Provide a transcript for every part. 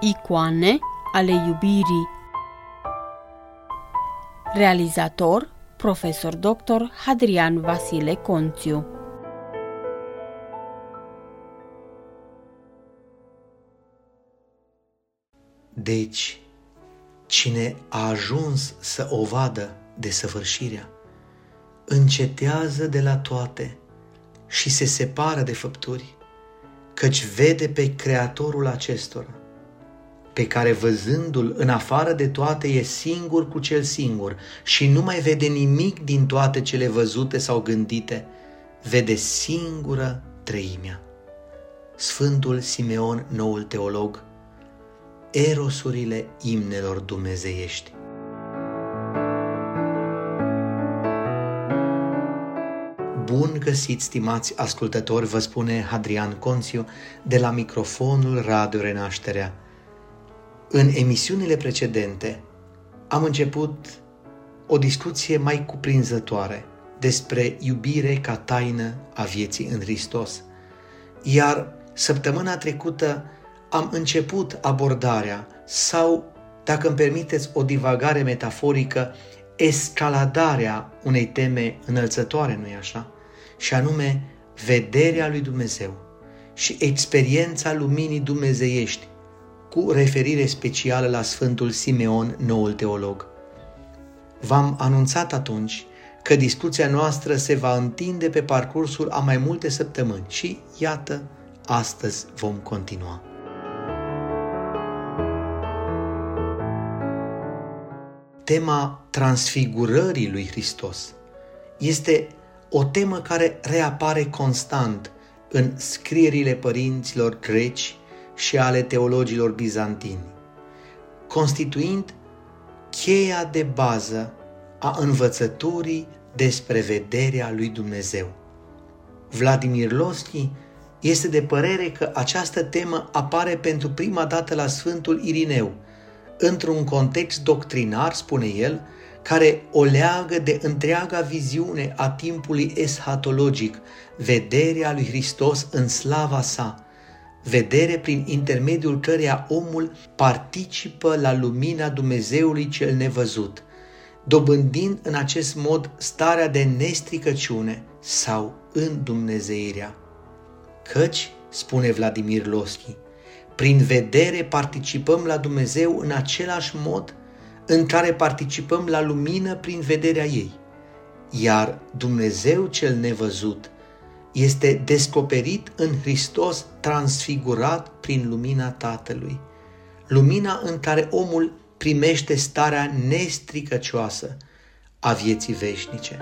Icoane ale iubirii. Realizator Profesor Dr. Hadrian Vasile Conțiu. Deci, cine a ajuns să o vadă desăvârșirea, încetează de la toate și se separă de făpturi, căci vede pe Creatorul acestora, pe care văzându-l în afară de toate e singur cu cel singur și nu mai vede nimic din toate cele văzute sau gândite, vede singură treimea. Sfântul Simeon, noul teolog, erosurile imnelor dumnezeiești. Bun găsit, stimați ascultători, vă spune Hadrian Conțiu de la microfonul Radio Renașterea. În emisiunile precedente am început o discuție mai cuprinzătoare despre iubire ca taină a vieții în Hristos. Iar săptămâna trecută am început abordarea sau, dacă îmi permiteți o divagare metaforică, escaladarea unei teme înălțătoare, nu-i așa? Și anume vederea lui Dumnezeu și experiența luminii dumnezeiești, cu referire specială la Sfântul Simeon, noul teolog. V-am anunțat atunci că discuția noastră se va întinde pe parcursul a mai multe săptămâni și, iată, astăzi vom continua. Tema transfigurării lui Hristos este o temă care reapare constant în scrierile părinților greci și ale teologilor bizantini, constituind cheia de bază a învățăturii despre vederea lui Dumnezeu. Vladimir Lossky este de părere că această temă apare pentru prima dată la Sfântul Irineu, într-un context doctrinar, spune el, care o leagă de întreaga viziune a timpului eschatologic, vederea lui Hristos în slava sa, vedere prin intermediul căreia omul participă la lumina Dumnezeului cel nevăzut, dobândind în acest mod starea de nestricăciune sau îndumnezeirea. Căci, spune Vladimir Lossky, prin vedere participăm la Dumnezeu în același mod în care participăm la lumină prin vederea ei, iar Dumnezeu cel nevăzut este descoperit în Hristos transfigurat prin lumina Tatălui, lumina în care omul primește starea nestricăcioasă a vieții veșnice.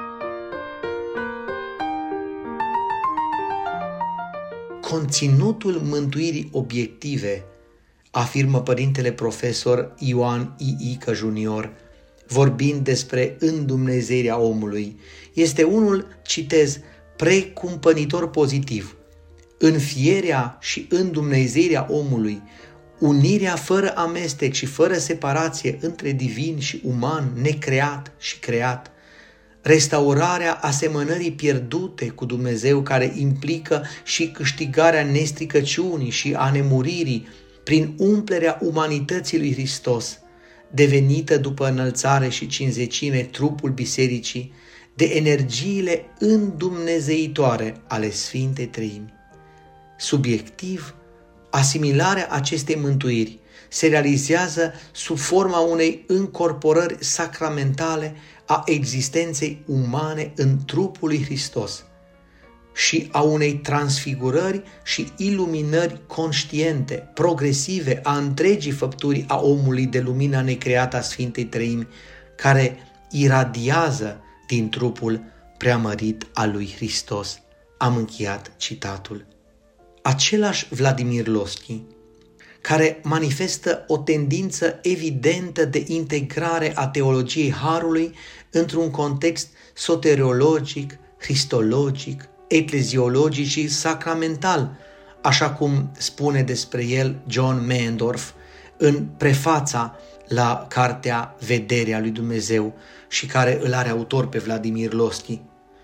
Conținutul mântuirii obiective, afirmă părintele profesor Ioan I. Ică Junior, vorbind despre îndumnezeirea omului, este unul, citez, precumpănitor pozitiv. Înfierea și îndumnezeirea omului, unirea fără amestec și fără separație între divin și uman, necreat și creat, restaurarea asemănării pierdute cu Dumnezeu, care implică și câștigarea nestricăciunii și a nemuririi prin umplerea umanității lui Hristos, devenită după înălțare și cinzecime trupul bisericii, de energiile îndumnezeitoare ale Sfintei Treimi. Subiectiv, asimilarea acestei mântuiri se realizează sub forma unei încorporări sacramentale a existenței umane în trupul lui Hristos și a unei transfigurări și iluminări conștiente, progresive a întregii făpturi a omului de lumina necreată a Sfintei Treimi, care iradiază din trupul preamărit al lui Hristos. Am încheiat citatul. Același Vladimir Lossky, care manifestă o tendință evidentă de integrare a teologiei Harului într-un context soteriologic, cristologic, ecleziologic și sacramental, așa cum spune despre el John Mehendorf în prefața la cartea Vederea lui Dumnezeu și care îl are autor pe Vladimir Lossky.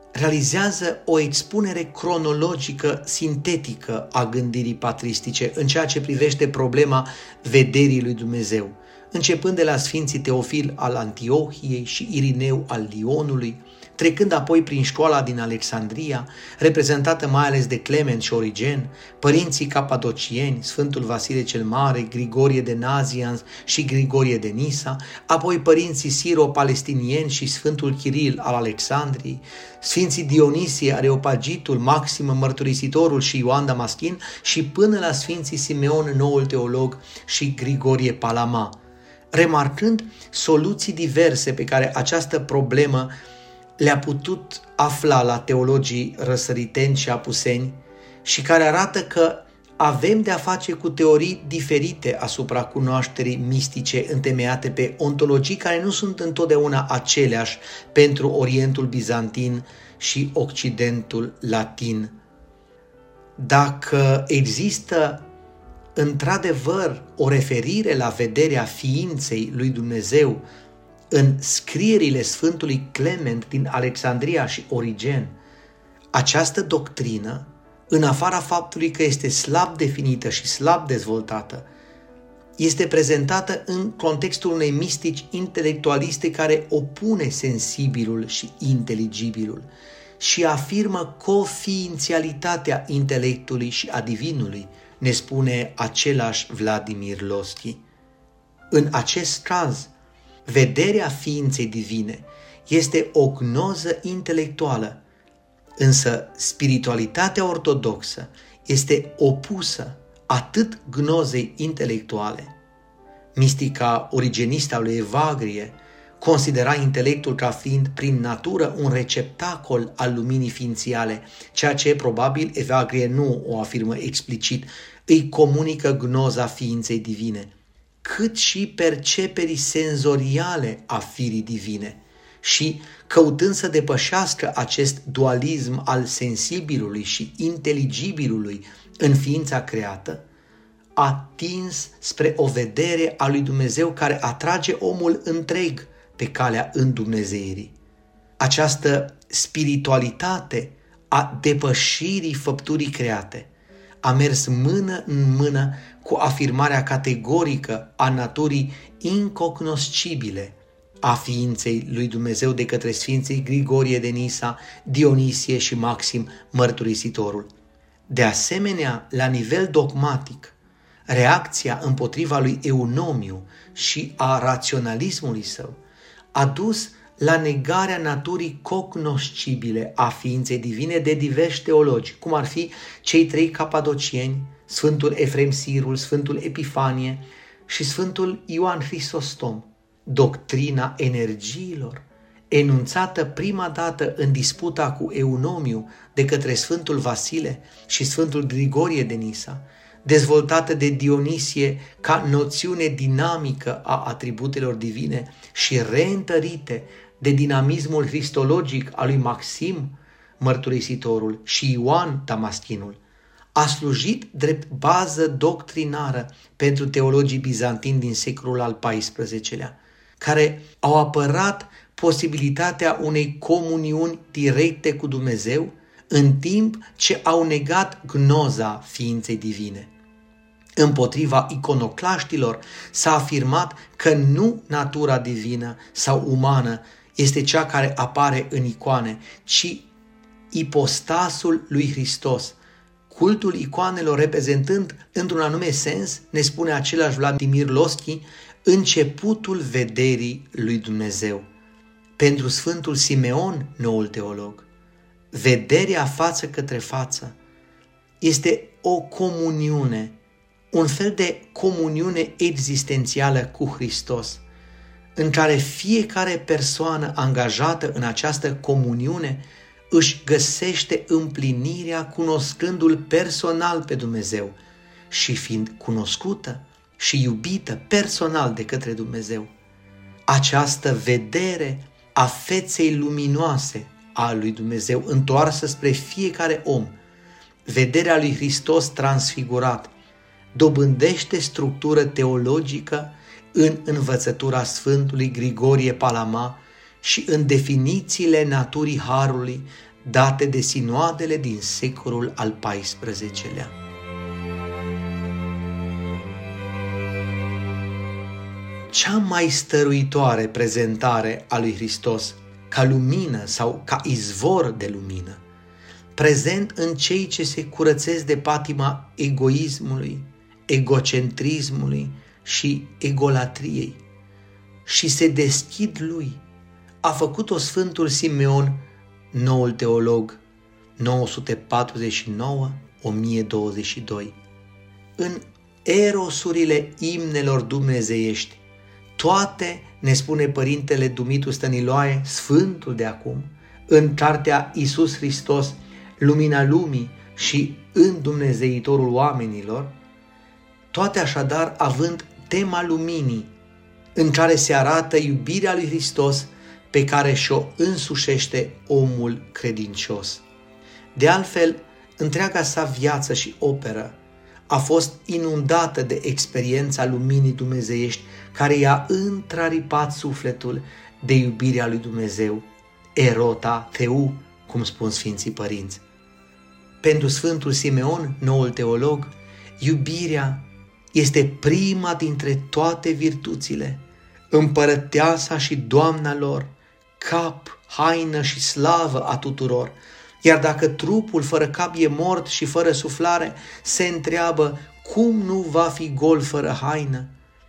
realizează o expunere cronologică sintetică a gândirii patristice în ceea ce privește problema vederii lui Dumnezeu, începând de la Sfinții Teofil al Antiohiei și Irineu al Lionului, trecând apoi prin școala din Alexandria, reprezentată mai ales de Clement și Origen, părinții capadocieni, Sfântul Vasile cel Mare, Grigorie de Nazianz și Grigorie de Nisa, apoi părinții siro-palestinieni și Sfântul Chiril al Alexandriei, Sfinții Dionisie, Areopagitul, Maxim Mărturisitorul și Ioan Damaschin și până la Sfinții Simeon, Noul Teolog și Grigorie Palama, remarcând soluții diverse pe care această problemă le-a putut afla la teologii răsăriteni și apuseni și care arată că avem de-a face cu teorii diferite asupra cunoașterii mistice întemeiate pe ontologii care nu sunt întotdeauna aceleași pentru Orientul Bizantin și Occidentul Latin. Dacă există într-adevăr o referire la vederea ființei lui Dumnezeu în scrierile Sfântului Clement din Alexandria și Origen, această doctrină, în afara faptului că este slab definită și slab dezvoltată, este prezentată în contextul unei mistici intelectualiste care opune sensibilul și inteligibilul și afirmă coființialitatea intelectului și a divinului, ne spune același Vladimir Lossky. În acest caz, vederea ființei divine este o gnoză intelectuală, însă spiritualitatea ortodoxă este opusă atât gnozei intelectuale. Mistica origenistă a lui Evagrie considera intelectul ca fiind prin natură un receptacol al luminii ființiale, ceea ce probabil Evagrie nu o afirmă explicit, îi comunică gnoza ființei divine, cât și perceperii senzoriale a firii divine și, căutând să depășească acest dualism al sensibilului și inteligibilului în ființa creată, a tins spre o vedere a lui Dumnezeu care atrage omul întreg pe calea îndumnezeirii. Această spiritualitate a depășirii făpturii create a mers mână în mână cu afirmarea categorică a naturii incognoscibile a ființei lui Dumnezeu de către Sfinții Grigorie de Nisa, Dionisie și Maxim Mărturisitorul. De asemenea, la nivel dogmatic, reacția împotriva lui Eunomiu și a raționalismului său a dus la negarea naturii cognoscibile a ființei divine de diversi teologi, cum ar fi cei trei capadocieni, Sfântul Efrem Sirul, Sfântul Epifanie și Sfântul Ioan Hristostom. Doctrina energiilor, enunțată prima dată în disputa cu Eunomiu de către Sfântul Vasile și Sfântul Grigorie de Nisa, dezvoltată de Dionisie ca noțiune dinamică a atributelor divine și reîntărite de dinamismul cristologic al lui Maxim Mărturisitorul și Ioan Damaschinul, a slujit drept bază doctrinară pentru teologii bizantini din secolul al XIV-lea, care au apărat posibilitatea unei comuniuni directe cu Dumnezeu, în timp ce au negat gnoza ființei divine. Împotriva iconoclaștilor s-a afirmat că nu natura divină sau umană este cea care apare în icoane, ci ipostasul lui Hristos. Cultul icoanelor reprezentând, într-un anume sens, ne spune același Vladimir Lossky, începutul vederii lui Dumnezeu. Pentru Sfântul Simeon, Noul Teolog, vederea față către față este o comuniune, un fel de comuniune existențială cu Hristos, în care fiecare persoană angajată în această comuniune își găsește împlinirea cunoscându-L personal pe Dumnezeu și fiind cunoscută și iubită personal de către Dumnezeu. Această vedere a feței luminoase a lui Dumnezeu întoarsă spre fiecare om, vederea lui Hristos transfigurat, dobândește structură teologică în învățătura Sfântului Grigorie Palama și în definițiile naturii harului date de sinoadele din secolul al XIV-lea. Cea mai stăruitoare prezentare a lui Hristos ca lumină sau ca izvor de lumină, prezent în cei ce se curățesc de patima egoismului, egocentrismului și egolatriei și se deschid lui, a făcut-o Sfântul Simeon, noul teolog, 949-1022. În erosurile imnelor dumnezeiești, toate, ne spune Părintele Dumitru Stăniloae, Sfântul de acum, în cartea Iisus Hristos, Lumina Lumii și Îndumnezeitorul oamenilor, toate așadar având tema luminii, în care se arată iubirea lui Hristos pe care și-o însușește omul credincios. De altfel, întreaga sa viață și operă a fost inundată de experiența luminii dumnezeiești care i-a întraripat sufletul de iubirea lui Dumnezeu, erota theu, cum spun Sfinții Părinți. Pentru Sfântul Simeon, noul teolog, iubirea este prima dintre toate virtuțile, împărăteasa și doamna lor, cap, haină și slavă a tuturor. Iar dacă trupul fără cap e mort și fără suflare, se întreabă cum nu va fi gol fără haină.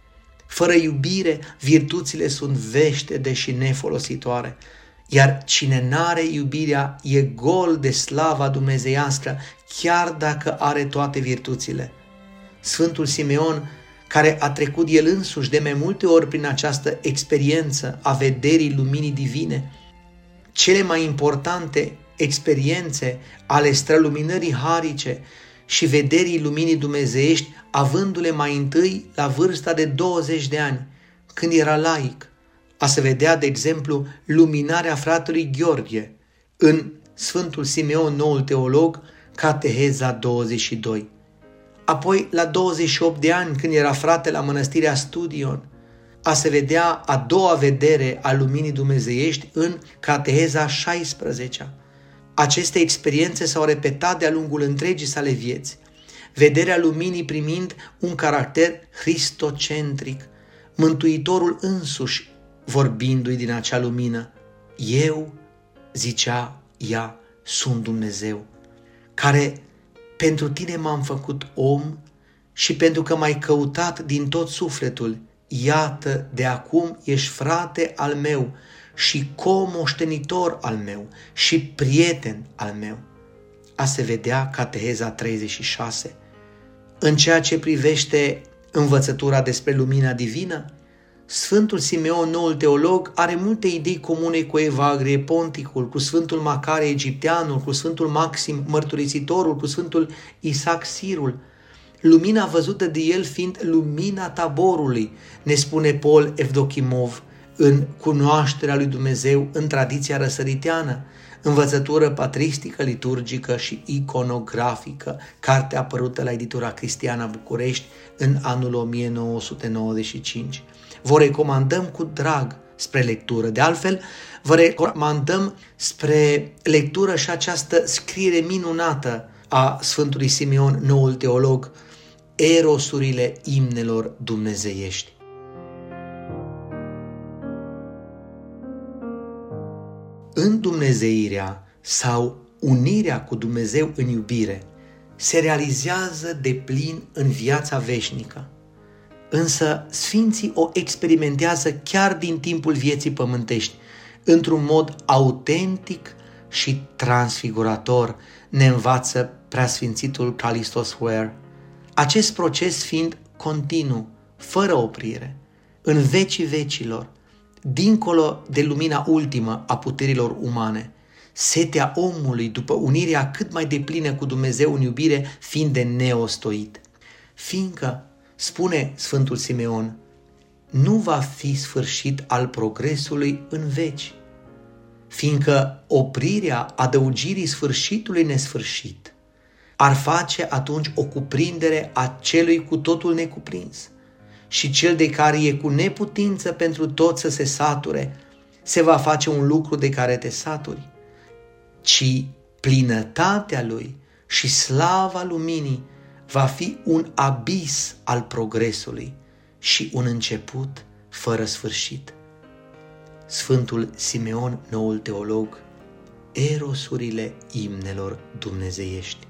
Fără iubire, virtuțile sunt veștede și nefolositoare, iar cine n-are iubirea e gol de slava dumnezeiască, chiar dacă are toate virtuțile. Sfântul Simeon, care a trecut el însuși de mai multe ori prin această experiență a vederii luminii divine, cele mai importante experiențe ale străluminării harice și vederii luminii dumnezeiești, avându-le mai întâi la vârsta de 20 de ani, când era laic, a se vedea, de exemplu, luminarea fratelui Gheorghe în Sfântul Simeon, noul teolog, Cateheza 22. Apoi, la 28 de ani, când era frate la mănăstirea Studion, a se vedea a doua vedere a luminii dumnezeiești în Cateheza 16. Aceste experiențe s-au repetat de-a lungul întregii sale vieți, vederea luminii primind un caracter cristocentric, Mântuitorul însuși vorbindu-i din acea lumină. Eu, zicea ea, sunt Dumnezeu, care pentru tine m-am făcut om și pentru că m-ai căutat din tot sufletul, iată, de acum ești frate al meu și comoștenitor al meu și prieten al meu. A se vedea Cateheza 36. În ceea ce privește învățătura despre lumina divină, Sfântul Simeon, noul teolog, are multe idei comune cu Evagrie Ponticul, cu Sfântul Macare Egipteanul, cu Sfântul Maxim Mărturisitorul, cu Sfântul Isaac Sirul. Lumina văzută de el fiind lumina taborului, ne spune Paul Evdokimov în Cunoașterea lui Dumnezeu în tradiția răsăriteană, învățătură patristică, liturgică și iconografică, carte apărută la editura Cristiana București în anul 1995. Vă recomandăm cu drag spre lectură. De altfel, vă recomandăm spre lectură și această scriere minunată a Sfântului Simeon, noul teolog, Erosurile imnelor dumnezeiești. Îndumnezeirea sau unirea cu Dumnezeu în iubire se realizează deplin în viața veșnică. Însă Sfinții o experimentează chiar din timpul vieții pământești, într-un mod autentic și transfigurator, ne învață Preasfințitul Calistos Ware. Acest proces fiind continuu, fără oprire, în vecii vecilor, dincolo de lumina ultimă a puterilor umane, setea omului după unirea cât mai deplină cu Dumnezeu în iubire fiind de neostoit. Fiindcă, spune Sfântul Simeon, nu va fi sfârșit al progresului în veci, fiindcă oprirea adăugirii sfârșitului nesfârșit ar face atunci o cuprindere a celui cu totul necuprins și cel de care e cu neputință pentru tot să se sature, se va face un lucru de care te saturi. ci plinătatea lui și slava luminii va fi un abis al progresului și un început fără sfârșit. Sfântul Simeon, noul teolog, erosurile imnelor dumnezeiești.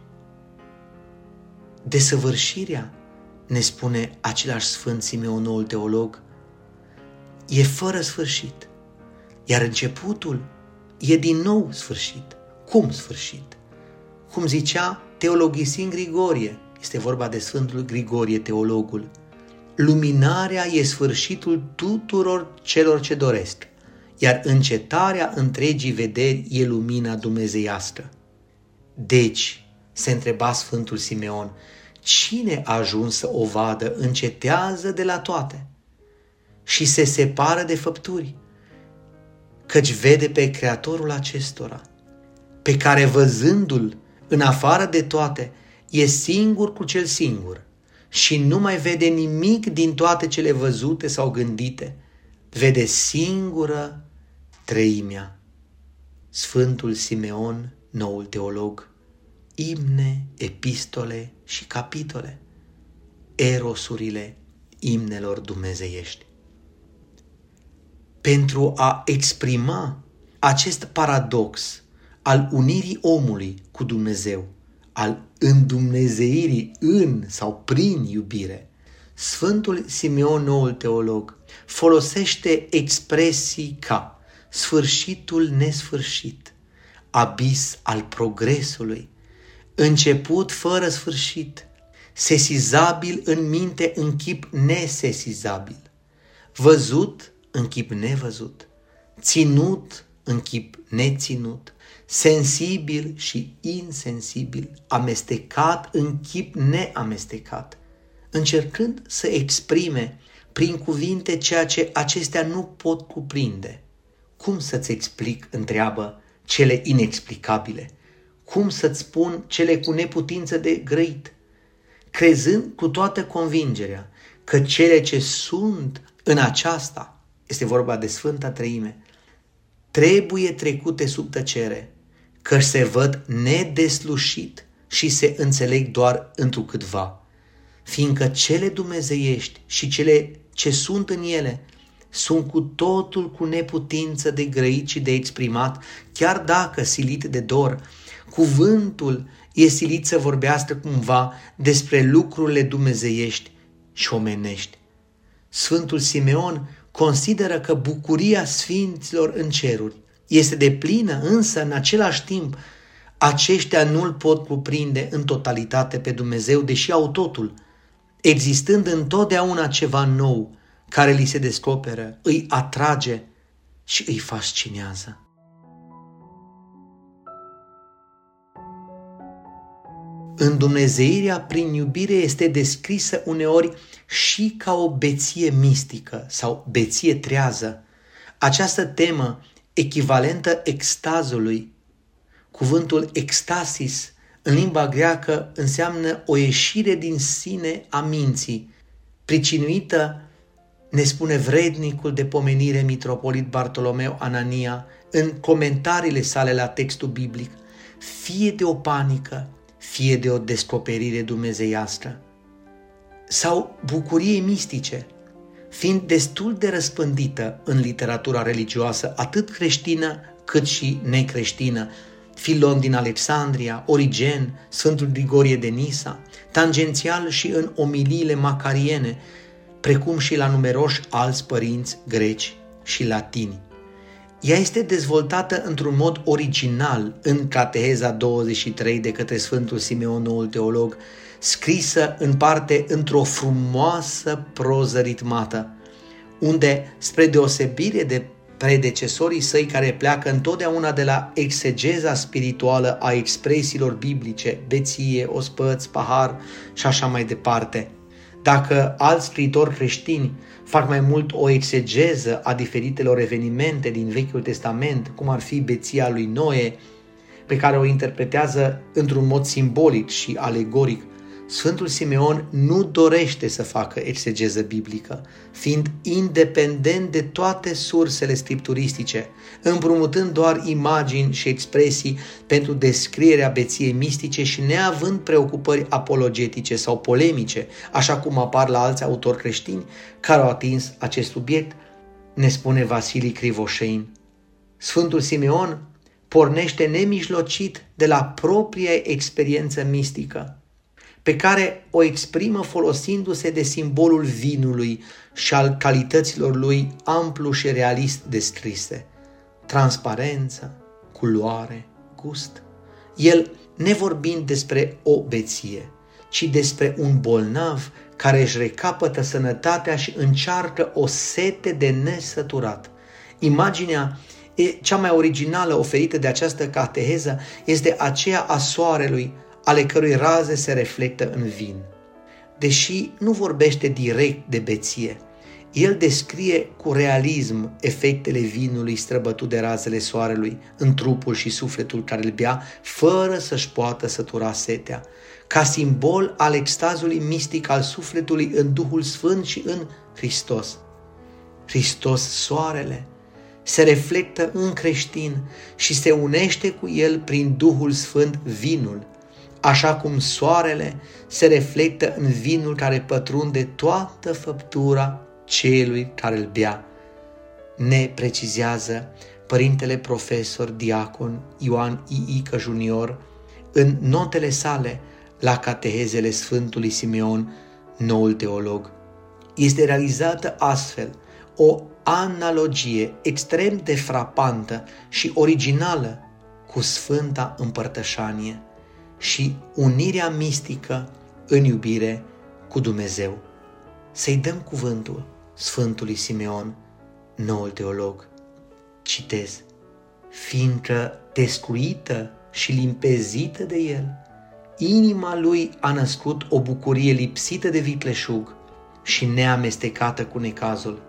Desăvârșirea, ne spune același Sfânt Simeon, noul teolog, e fără sfârșit, iar începutul e din nou sfârșit. Cum sfârșit? Cum zicea Teologisim Grigorie, este vorba de Sfântul Grigorie, teologul, luminarea e sfârșitul tuturor celor ce doresc, iar încetarea întregii vederi e lumina dumnezeiască. Deci, se întreba Sfântul Simeon, cine a ajuns să o vadă încetează de la toate și se separă de făpturi, căci vede pe Creatorul acestora, pe care văzându-l în afară de toate, e singur cu cel singur și nu mai vede nimic din toate cele văzute sau gândite, vede singură treimea. Sfântul Simeon, noul teolog, imne, epistole și capitole, erosurile imnelor dumnezeiești. Pentru a exprima acest paradox al unirii omului cu Dumnezeu, al îndumnezeirii în sau prin iubire, Sfântul Simeon, noul teolog, folosește expresii ca sfârșitul nesfârșit, abis al progresului, început fără sfârșit, sesizabil în minte în chip nesesizabil, văzut în chip nevăzut, ținut în chip neținut, sensibil și insensibil, amestecat în chip neamestecat, încercând să exprime prin cuvinte ceea ce acestea nu pot cuprinde. Cum să-ți explic, întreabă, cele inexplicabile? Cum să-ți spun cele cu neputință de grăit? Crezând cu toată convingerea că cele ce sunt în aceasta, este vorba de Sfânta Treime, trebuie trecute sub tăcere, că se văd nedeslușit și se înțeleg doar întrucâtva, fiindcă cele dumnezeiești și cele ce sunt în ele sunt cu totul cu neputință de grăit și de exprimat, chiar dacă, silit de dor, cuvântul e silit să vorbească cumva despre lucrurile dumnezeiești și omenești. Sfântul Simeon consideră că bucuria sfinților în ceruri este deplină, însă în același timp aceștia nu-L pot cuprinde în totalitate pe Dumnezeu, deși au totul, existând întotdeauna ceva nou care li se descoperă, îi atrage și îi fascinează. Îndumnezeirea prin iubire este descrisă uneori și ca o beție mistică sau beție trează. Această temă, echivalentă extazului, cuvântul extasis în limba greacă înseamnă o ieșire din sine a minții, pricinuită, ne spune vrednicul de pomenire mitropolit Bartolomeu Anania în comentariile sale la textul biblic, fie de o panică, fie de o descoperire dumnezeiască, sau bucuriei mistice, fiind destul de răspândită în literatura religioasă, atât creștină cât și necreștină, Filon din Alexandria, Origen, Sfântul Grigorie de Nisa, tangențial și în omiliile macariene, precum și la numeroși alți părinți greci și latini. Ea este dezvoltată într-un mod original în Cateheza 23 de către Sfântul Simeon, noul teolog, scrisă în parte într-o frumoasă proză ritmată, unde, spre deosebire de predecesorii săi care pleacă întotdeauna de la exegeza spirituală a expresiilor biblice, beție, ospăț, pahar și așa mai departe, dacă alți scriitori creștini fac mai mult o exegeză a diferitelor evenimente din Vechiul Testament, cum ar fi beția lui Noe, pe care o interpretează într-un mod simbolic și alegoric, Sfântul Simeon nu dorește să facă exegeză biblică, fiind independent de toate sursele scripturistice, împrumutând doar imagini și expresii pentru descrierea beției mistice și neavând preocupări apologetice sau polemice, așa cum apar la alți autori creștini care au atins acest subiect, ne spune Vasilii Crivoșein. Sfântul Simeon pornește nemijlocit de la propria experiență mistică, pe care o exprimă folosindu-se de simbolul vinului și al calităților lui amplu și realist descrise: transparență, culoare, gust. El, nevorbind despre o beție, ci despre un bolnav care își recapătă sănătatea și încearcă o sete de nesăturat. Imaginea cea mai originală oferită de această cateheză este aceea a soarelui, ale cărui raze se reflectă în vin. Deși nu vorbește direct de beție, el descrie cu realism efectele vinului străbătut de razele soarelui în trupul și sufletul care îl bea, fără să-și poată sătura setea, ca simbol al extazului mistic al sufletului în Duhul Sfânt și în Hristos. Hristos, soarele, se reflectă în creștin și se unește cu el prin Duhul Sfânt, vinul, așa cum soarele se reflectă în vinul care pătrunde toată făptura celui care îl bea. Ne precizează părintele profesor diacon Ioan Iică Junior în notele sale la catehezele Sfântului Simeon, noul teolog. Este realizată astfel o analogie extrem de frapantă și originală cu Sfânta Împărtășanie și unirea mistică în iubire cu Dumnezeu. Să-i dăm cuvântul Sfântului Simeon, noul teolog. Citez: fiindcă descuită și limpezită de el, inima lui a născut o bucurie lipsită de vicleșug și neamestecată cu necazul.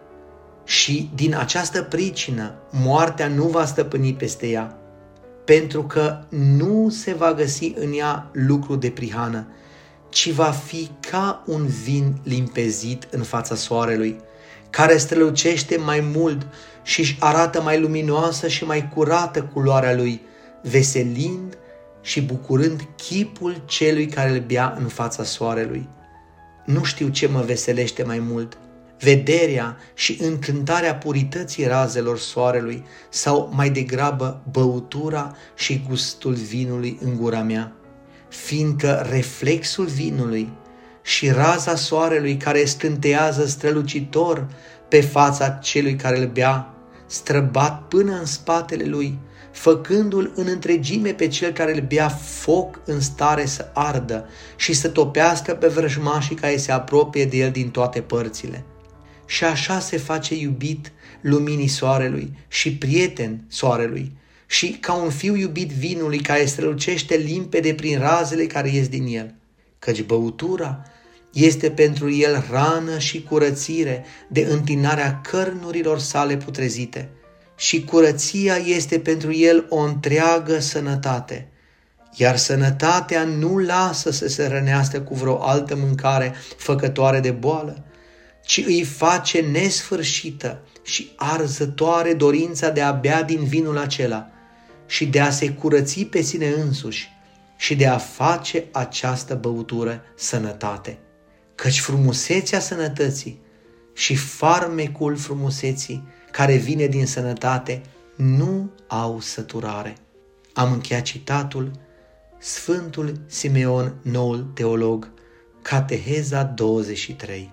Și din această pricină moartea nu va stăpâni peste ea, pentru că nu se va găsi în ea lucru de prihană, ci va fi ca un vin limpezit în fața soarelui, care strălucește mai mult și își arată mai luminoasă și mai curată culoarea lui, veselind și bucurând chipul celui care îl bea în fața soarelui. Nu știu ce mă veselește mai mult, vederea și încântarea purității razelor soarelui sau mai degrabă băutura și gustul vinului în gura mea, fiindcă reflexul vinului și raza soarelui care scântează strălucitor pe fața celui care îl bea, străbat până în spatele lui, făcându-l în întregime pe cel care îl bea foc în stare să ardă și să topească pe vrăjmașii care se apropie de el din toate părțile. Și așa se face iubit luminii soarelui și prieten soarelui și ca un fiu iubit vinului care strălucește limpede prin razele care ies din el, căci băutura este pentru el rană și curățire de întinarea cărnurilor sale putrezite și curăția este pentru el o întreagă sănătate, iar sănătatea nu lasă să se rănească cu vreo altă mâncare făcătoare de boală, ci îi face nesfârșită și arzătoare dorința de a bea din vinul acela și de a se curăți pe sine însuși și de a face această băutură sănătate. Căci frumusețea sănătății și farmecul frumuseții care vine din sănătate nu au săturare. Am încheiat citatul Sfântul Simeon, noul teolog, Cateheza 23.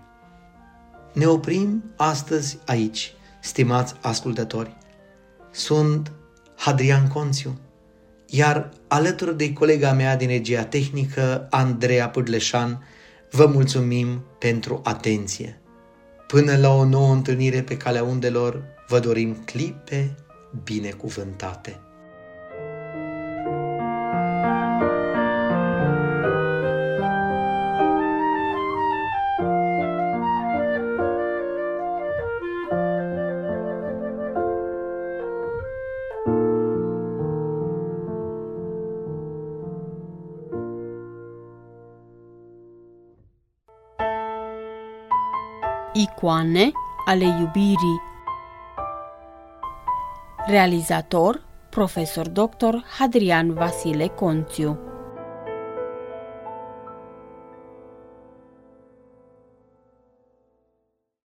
Ne oprim astăzi aici, stimați ascultători. Sunt Hadrian Conțiu, iar alături de colega mea din regia tehnică, Andreea Pârleșan, vă mulțumim pentru atenție. Până la o nouă întâlnire pe calea undelor, vă dorim clipe binecuvântate. Icoane ale iubirii. Realizator, profesor dr. Hadrian Vasile Conțiu.